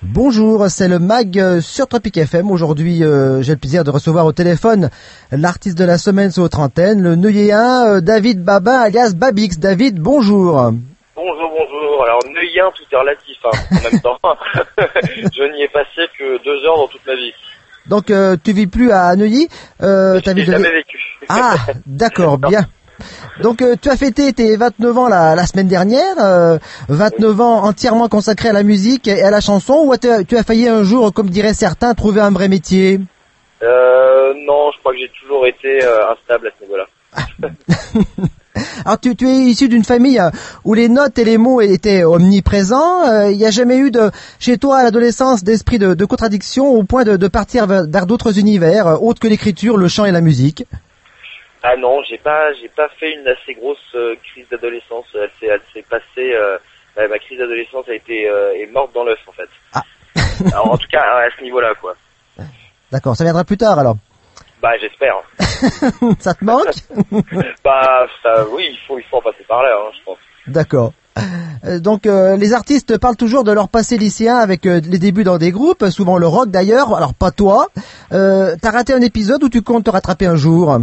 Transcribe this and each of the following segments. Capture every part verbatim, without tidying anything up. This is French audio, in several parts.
Bonjour, c'est le Mag euh, sur Tropic F M. Aujourd'hui, euh, j'ai le plaisir de recevoir au téléphone l'artiste de la semaine sur votre antenne, le Neuilléen euh, David Babin alias Babix. David, bonjour. Bonjour, bonjour. Alors, Neuilléen, tout est relatif, hein, en même temps. Je n'y ai passé que deux heures dans toute ma vie. Donc, euh, tu vis plus à Neuilly euh, Je n'ai jamais vécu. Ah, d'accord, bien. Donc euh, tu as fêté tes vingt-neuf ans la, la semaine dernière, euh, vingt-neuf ans entièrement consacrés à la musique et à la chanson, ou tu as, tu as failli un jour, comme diraient certains, trouver un vrai métier? euh, Non, je crois que j'ai toujours été euh, instable à ce niveau-là. Alors tu, tu es issu d'une famille où les notes et les mots étaient omniprésents, il n'y a jamais eu de chez toi à l'adolescence d'esprit de, de contradiction au point de, de partir vers, vers d'autres univers, euh, autres que l'écriture, le chant et la musique? Ah non, j'ai pas, j'ai pas fait une assez grosse euh, crise d'adolescence. Elle s'est, elle s'est passée. Euh, ouais, ma crise d'adolescence a été euh, est morte dans l'œuf en fait. Ah. Alors, en tout cas à ce niveau-là, quoi. D'accord, ça viendra plus tard alors. Bah j'espère. Ça te manque? Bah ça, oui, il faut, il faut en passer par là, hein, je pense. D'accord. Euh, donc euh, les artistes parlent toujours de leur passé lycéen avec euh, les débuts dans des groupes, souvent le rock d'ailleurs. Alors pas toi. Euh, t'as raté un épisode où tu comptes te rattraper un jour?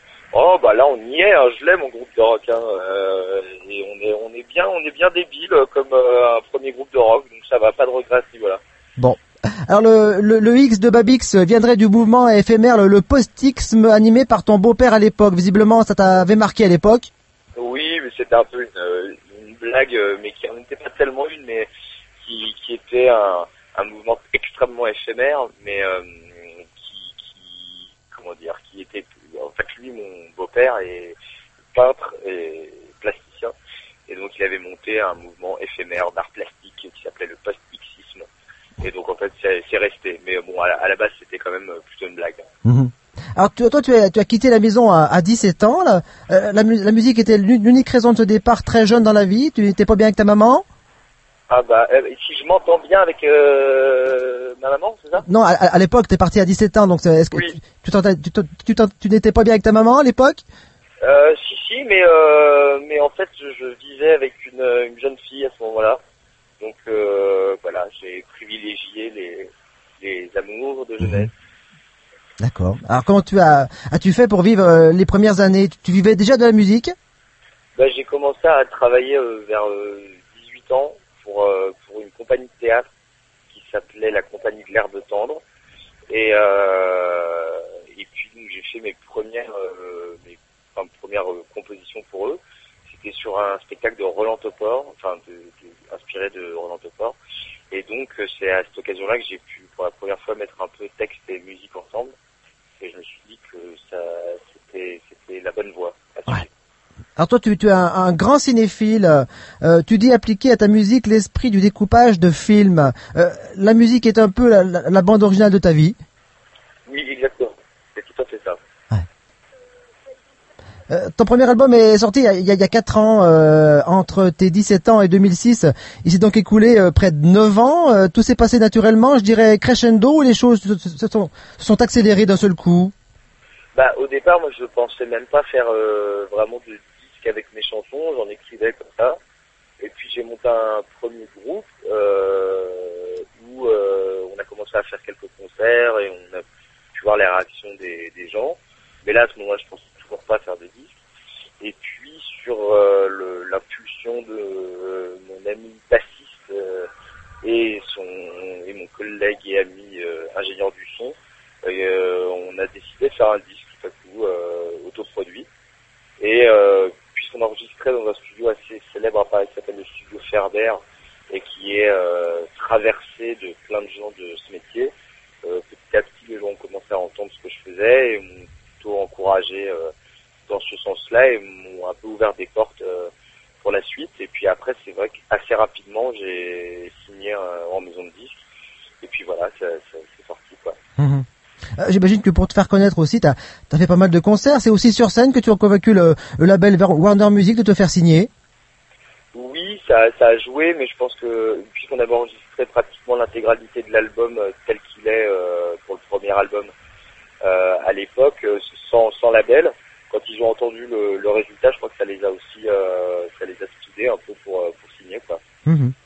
Oh bah là on y est, hein. Je l'aime mon groupe de rock, hein. euh, et on est on est bien on est bien débile comme euh, un premier groupe de rock, donc ça va, pas de regret à ce niveau-là. Bon, alors le, le, le X de Babix viendrait du mouvement éphémère le, le post-Xisme animé par ton beau-père à l'époque. Visiblement ça t'avait marqué à l'époque. Oui, mais c'était un peu une, une blague, mais qui n'en était pas tellement une, mais qui, qui était un, un mouvement extrêmement éphémère, mais euh, qui, qui comment dire, qui était en fait lui, mon beau-père, est peintre et plasticien, et donc il avait monté un mouvement éphémère d'art plastique qui s'appelait le post-Xisme. Et donc en fait c'est, c'est resté, mais bon à la, à la base c'était quand même plutôt une blague. Mmh. Alors tu, toi tu as, tu as quitté la maison à, à dix-sept ans, là. Euh, la, la musique était l'unique raison de ce départ très jeune dans la vie. Tu n'étais pas bien avec ta maman? Ah bah, euh, si je m'entends bien avec euh, ma maman, c'est ça? Non, à, à l'époque, t'es parti à dix-sept ans, donc est-ce que Oui. tu, tu, tu, tu, tu, tu n'étais pas bien avec ta maman à l'époque? Euh, si, si, mais euh, mais en fait, je, je vivais avec une, une jeune fille à ce moment-là. Donc euh, voilà, j'ai privilégié les, les amours de jeunesse. Mmh. D'accord. Alors comment tu as as-tu fait pour vivre euh, les premières années? Tu, tu vivais déjà de la musique? Bah, j'ai commencé à travailler euh, vers euh, dix-huit ans pour euh, pour une compagnie de théâtre qui s'appelait la Compagnie de l'Herbe Tendre. Et euh, et puis donc j'ai fait mes premières euh, mes enfin, premières euh, compositions pour eux. C'était sur un spectacle de Roland Topor, enfin de, de, inspiré de Roland Topor. Et donc c'est à cette occasion-là que j'ai pu pour la première fois mettre un peu texte et musique ensemble. Et je me suis dit que ça c'était c'était la bonne voie à suivre. Ouais. Alors toi, tu, tu es un, un grand cinéphile. Euh, tu dis appliquer à ta musique l'esprit du découpage de films. Euh, la musique est un peu la, la, la bande originale de ta vie. Oui, exactement. C'est tout à fait ça. Ouais. Euh, ton premier album est sorti il y a, il y a quatre ans, euh, entre tes dix-sept ans et deux mille six. Il s'est donc écoulé euh, près de neuf ans. Euh, tout s'est passé naturellement, je dirais crescendo, ou les choses se, se, sont, se sont accélérées d'un seul coup? Bah, au départ, moi, je pensais même pas faire euh, vraiment de disque avec mes chansons. J'en écrivais comme ça. Et puis, j'ai monté un premier groupe euh, où euh, on a commencé à faire quelques concerts et on a pu voir les réactions des, des gens. Mais là, à ce moment-là, je pensais toujours pas faire de disque. Et puis, sur euh, le, l'impulsion de euh, mon ami bassiste euh, et son et mon collègue et ami euh, ingénieur du son, euh, on a décidé de faire un disque tout à coup euh, autoproduit. Et euh, puisqu'on enregistrait dans un studio assez célèbre à Paris qui s'appelle le studio Ferber et qui est euh, traversé de plein de gens de ce métier, euh, petit à petit les gens ont commencé à entendre ce que je faisais et m'ont plutôt encouragé euh, dans ce sens-là et m'ont un peu ouvert des portes euh, pour la suite. Et puis après, c'est vrai qu'assez rapidement, j'ai signé euh, en maison de disques. Et puis voilà, ça, ça, c'est sorti quoi. Mmh. Euh, j'imagine que pour te faire connaître aussi, t'as as fait pas mal de concerts. C'est aussi sur scène que tu as convaincu le, le label Warner Music de te faire signer? Oui, ça, ça a joué, mais je pense que puisqu'on avait enregistré pratiquement l'intégralité de l'album euh, tel qu'il est euh, pour le premier album euh, à l'époque, euh, sans, sans label, quand ils ont entendu le, le résultat, je crois que ça les a aussi, euh, ça les a speedés un peu pour, pour signer quoi. Mmh.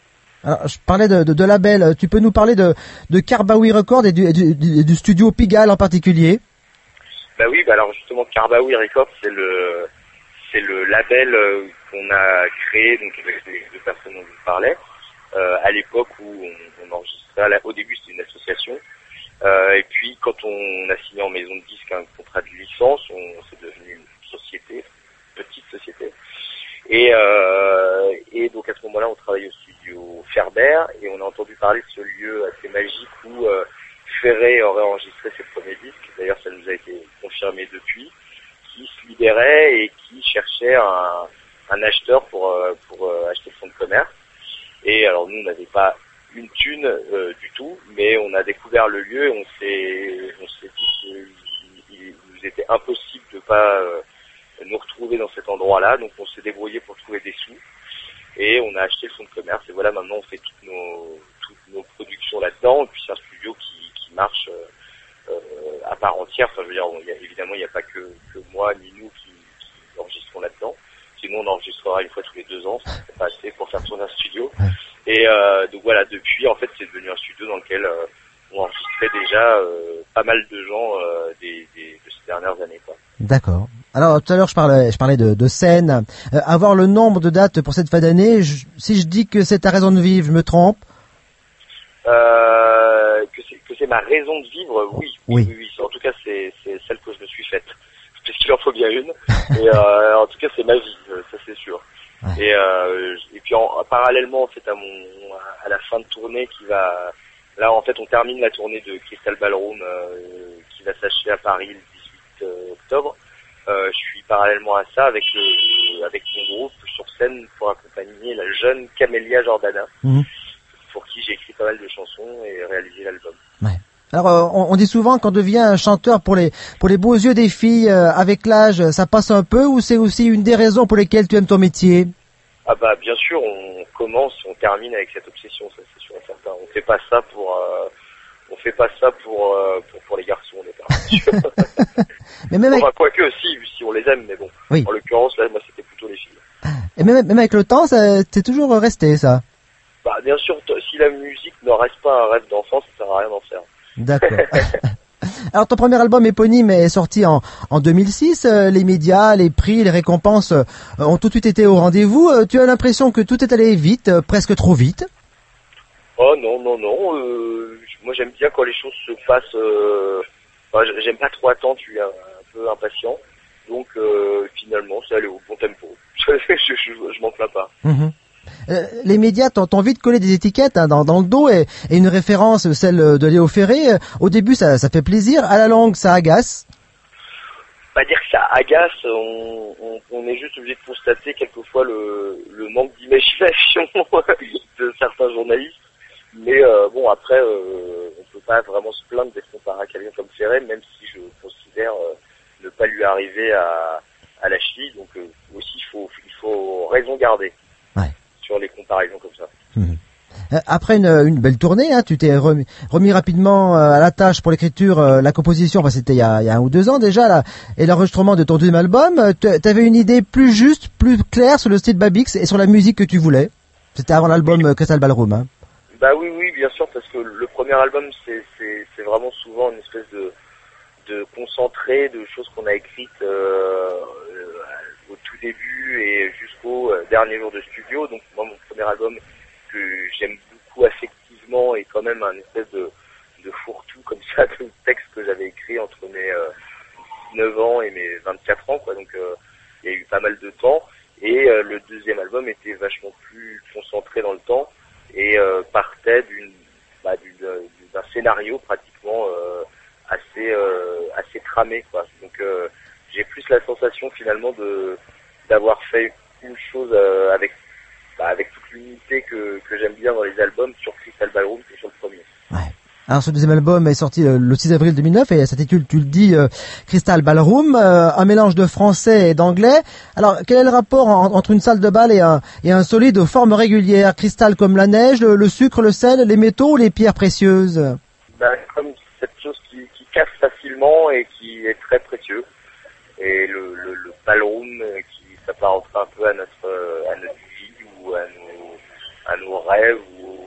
Alors, je parlais de, de, de label. Tu peux nous parler de, de Carbaoui Records et du, et du, du, du studio Pigalle en particulier? Bah oui, bah alors justement, Carbaoui Records, c'est le, c'est le label euh, qu'on a créé, donc avec les deux personnes dont je vous parlais, euh, à l'époque où on, on enregistrait. Là, au début, c'était une association. Euh, et puis, quand on a signé en maison de disque un contrat de licence, on c'est devenu une société, une petite société. Et, euh, et donc à ce moment-là, on travaillait au studio Ferber et on a entendu parler de ce lieu assez magique où euh, Ferré aurait enregistré ses premiers disques. D'ailleurs, ça nous a été confirmé depuis, qui se libérait et qui cherchait un, un acheteur pour euh, pour euh, acheter le fonds de commerce. Et alors nous, on n'avait pas une thune euh, du tout, mais on a découvert le lieu et on s'est on s'est dit qu'il nous était impossible de pas euh, nous retrouver dans cet endroit-là, donc on s'est débrouillé pour trouver des sous et on a acheté le fonds de commerce et voilà, maintenant on fait toutes nos toutes nos productions là-dedans et puis c'est un studio qui qui marche euh, euh, à part entière. Enfin, je veux dire, il y a, évidemment il n'y a pas que que moi ni nous qui, qui enregistrons là-dedans, sinon on enregistrera une fois tous les deux ans, c'est pas assez pour faire tourner un studio. Et euh, donc voilà, depuis en fait c'est devenu un studio dans lequel euh, on enregistrait déjà euh, pas mal de gens euh, des, des de ces dernières années, quoi. D'accord. Alors tout à l'heure je parlais, je parlais de, de scène. Euh, avoir le nombre de dates pour cette fin d'année, je, si je dis que c'est ta raison de vivre, je me trompe? Euh, que c'est que c'est ma raison de vivre, oui, oui, oui, oui. En tout cas, c'est c'est celle que je me suis faite, parce qu'il en faut bien une. Et euh, en tout cas, c'est ma vie, ça c'est sûr. Ouais. Et euh, et puis en, parallèlement, en fait, à mon à la fin de tournée qui va, là en fait, on termine la tournée de Crystal Ballroom euh, qui va s'achever à Paris le dix-huit octobre. Euh, je suis parallèlement à ça avec le, avec mon groupe sur scène pour accompagner la jeune Camélia Jordana, mmh. pour qui j'ai écrit pas mal de chansons et réalisé l'album. Ouais. Alors euh, on, on dit souvent qu'on devient un chanteur pour les pour les beaux yeux des filles. Euh, avec l'âge, ça passe un peu, ou c'est aussi une des raisons pour lesquelles tu aimes ton métier? Ah bah bien sûr, on commence, on termine avec cette obsession, ça c'est sûr et certain. On fait pas ça pour euh, on fait pas ça pour euh, pour, pour les garçons, on est pas sûr. Mais même avec... enfin, quoique si, si on les aime, mais bon. Oui. En l'occurrence, là, moi, c'était plutôt les filles. Et même, même avec le temps, ça, c'est toujours resté, ça. Bah, bien sûr, t- si la musique ne reste pas un rêve d'enfant, ça sert à rien d'en faire. D'accord. Alors, ton premier album éponyme est sorti en, en deux mille six. Euh, les médias, les prix, les récompenses euh, ont tout de suite été au rendez-vous. Euh, tu as l'impression que tout est allé vite, euh, presque trop vite? Oh non, non, non. Euh, moi, j'aime bien quand les choses se passent... Euh... Enfin, j'aime pas trop attendre, je suis un, un peu impatient. Donc, euh, finalement, c'est allé au bon tempo. je je, je, je m'en plains pas. Mmh. Euh, les médias t'ont, t'ont vite collé des étiquettes hein, dans, dans le dos et, et une référence, celle de Léo Ferré. Au début, ça, ça fait plaisir. À la longue, ça agace. Pas dire que ça agace, on, on, on est juste obligé de constater quelquefois le, le manque d'imagination de certains journalistes. Mais euh, bon, après, euh, on peut pas vraiment se plaindre d'être comparé à quelqu'un comme Ferré, même si je considère euh, ne pas lui arriver à, à la cheville. Donc euh, aussi, il faut, il faut raison garder ouais. sur les comparaisons comme ça. Mmh. Après une, une belle tournée, hein, tu t'es remis, remis rapidement à la tâche pour l'écriture, euh, la composition. Enfin, c'était il y a, il y a un ou deux ans déjà, là, et l'enregistrement de ton deuxième album. T'avais une idée plus juste, plus claire sur le style Babix et sur la musique que tu voulais. C'était avant l'album oui. Crystal Ballroom. Hein. Bah oui, oui, bien sûr, parce que le premier album, c'est, c'est, c'est vraiment souvent une espèce de, de concentré de choses qu'on a écrites euh, euh, au tout début et jusqu'au euh, dernier jour de studio. Donc moi, mon premier album que j'aime beaucoup affectivement est quand même un espèce de, de fourre-tout comme ça de textes que j'avais écrit entre mes euh, dix-neuf ans et mes vingt-quatre ans, quoi. Donc euh, il y a eu pas mal de temps. Et euh, le deuxième album était vachement plus concentré dans le temps et euh, partait d'une, bah, d'une, d'un scénario pratiquement euh, assez euh, assez tramé, quoi. Donc euh, j'ai plus la sensation finalement de d'avoir fait une chose euh, avec bah, avec toute l'unité que que j'aime bien dans les albums sur Crystal Ballroom que sur le premier. Ouais. Alors ce deuxième album est sorti le six avril deux mille neuf et s'intitule, tu le dis, euh, Crystal Ballroom, euh, un mélange de français et d'anglais. Alors quel est le rapport en, entre une salle de bal et un, et un solide aux formes régulières, cristal comme la neige, le, le sucre, le sel, les métaux ou les pierres précieuses? Ben, comme cette chose qui, qui casse facilement et qui est très précieux. Et le, le, le ballroom qui s'apparentera un peu à notre, à notre vie ou à nos, à nos rêves ou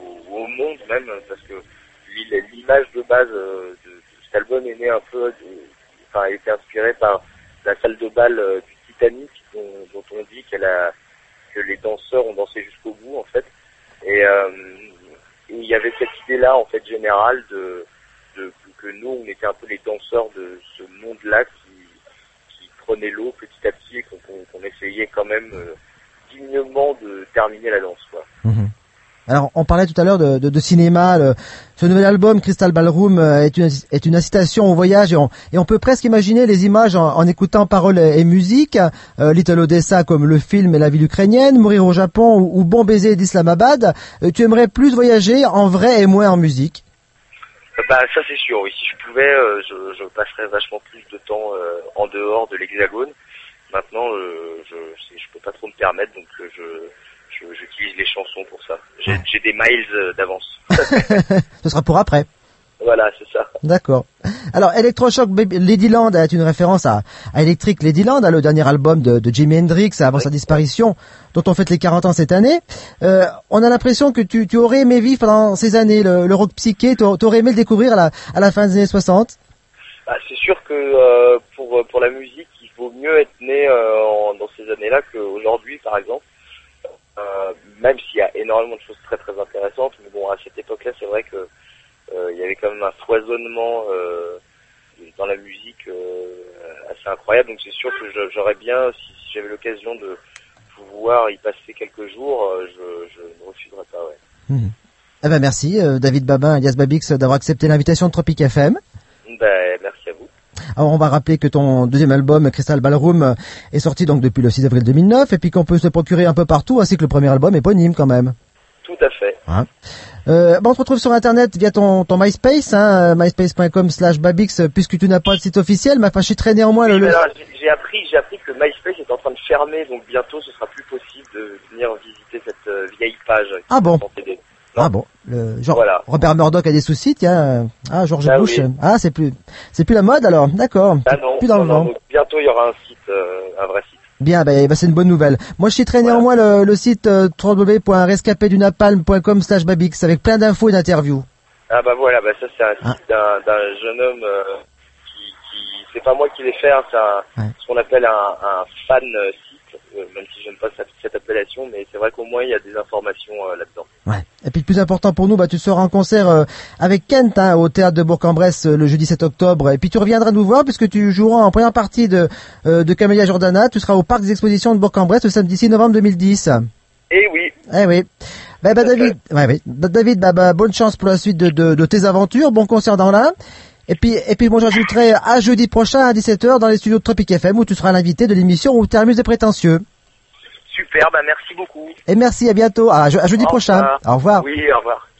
monde même, parce que l'image de base de, de cet album est née un peu, de, enfin, elle était inspirée par la salle de bal du Titanic, dont, dont on dit qu'elle a, que les danseurs ont dansé jusqu'au bout, en fait. Et, euh, et il y avait cette idée-là, en fait, générale de, de, que nous, on était un peu les danseurs de ce monde-là qui, qui prenait l'eau petit à petit et qu'on, qu'on essayait quand même euh, dignement de terminer la danse, quoi. Mmh. Alors, on parlait tout à l'heure de, de, de cinéma. Le, ce nouvel album, Crystal Ballroom, est une, est une incitation au voyage et on, et on peut presque imaginer les images en, en écoutant paroles et, et musique. Euh, Little Odessa comme le film et la ville ukrainienne, Mourir au Japon ou, ou Bon baiser d'Islamabad. Euh, tu aimerais plus voyager en vrai et moins en musique? Bah ça c'est sûr, oui. Si je pouvais, euh, je, je passerais vachement plus de temps euh, en dehors de l'Hexagone. Maintenant, euh, je, je peux pas trop me permettre, donc euh, je... j'utilise les chansons pour ça. J'ai, ouais. j'ai des miles d'avance. Ce sera pour après. Voilà, c'est ça. D'accord. Alors, Electroshock Ladyland est une référence à, à Electric Ladyland, le dernier album de, de Jimi Hendrix avant oui. sa disparition, dont on fête les quarante ans cette année. Euh, on a l'impression que tu, tu aurais aimé vivre pendant ces années le, le rock psyché, tu aurais aimé le découvrir à la, à la fin des années soixante. Bah, c'est sûr que euh, pour, pour la musique, il vaut mieux être né euh, en, dans ces années-là qu'aujourd'hui, par exemple. Euh, même s'il y a énormément de choses très très intéressantes, mais bon, à cette époque-là, c'est vrai que euh, il y avait quand même un foisonnement euh, dans la musique euh, assez incroyable. Donc c'est sûr que je, j'aurais bien, si, si j'avais l'occasion de pouvoir y passer quelques jours, euh, je, je ne refuserais pas. Ouais. Mmh. Eh ben merci, euh, David Babin, alias Babix, d'avoir accepté l'invitation de Tropic F M. Ben merci à vous. Alors on va rappeler que ton deuxième album, Crystal Ballroom, est sorti donc depuis le six avril deux mille neuf et puis qu'on peut se procurer un peu partout, ainsi que le premier album éponyme quand même. Tout à fait. Hein. Euh, bon, on te retrouve sur internet via ton, ton MySpace, hein, myspace.com slash Babix, puisque tu n'as pas de site officiel, mais enfin je suis très néanmoins oui, le... Alors, j'ai, j'ai appris j'ai appris que MySpace est en train de fermer, donc bientôt ce sera plus possible de venir visiter cette euh, vieille page. Ah bon des... Ah bon, le, genre voilà. Robert Murdoch a des soucis, tiens. Ah, George ah, Bush. Oui. Ah, c'est plus, c'est plus la mode alors. D'accord. Ah non, plus dans non, le non, vent. donc bientôt il y aura un site, euh, un vrai site. Bien, ben, ben c'est une bonne nouvelle. Moi, je citerai voilà. néanmoins le, le site euh, w w w point rescapé du napalm point com slash babix avec plein d'infos et d'interviews. Ah bah voilà, bah ça c'est un ah. site d'un, d'un jeune homme euh, qui, qui, c'est pas moi qui l'ai fait, hein, c'est un, ouais. ce qu'on appelle un, un fan site, euh, même si j'aime pas cette, cette appellation, mais c'est vrai qu'au moins il y a des informations euh, là-dedans. Ouais. Et puis le plus important pour nous, bah tu seras en concert euh, avec Kent hein, au théâtre de Bourg-en-Bresse euh, le jeudi sept octobre. Et puis tu reviendras nous voir puisque tu joueras en première partie de euh, de Camélia Jordana. Tu seras au parc des expositions de Bourg-en-Bresse le samedi six novembre deux mille dix. Eh oui. Eh oui. Bah, bah David, ouais, ouais. David, bah, bah bonne chance pour la suite de, de, de tes aventures. Bon concert dans l'Ain. Et puis et puis bon, j'ajouterai à jeudi prochain à dix-sept heures dans les studios de Tropic F M où tu seras l'invité de l'émission où Terminus des prétentieux. Super, bah merci beaucoup. Et merci, à bientôt, à, je, à jeudi au prochain. Revoir. Au revoir. Oui, au revoir.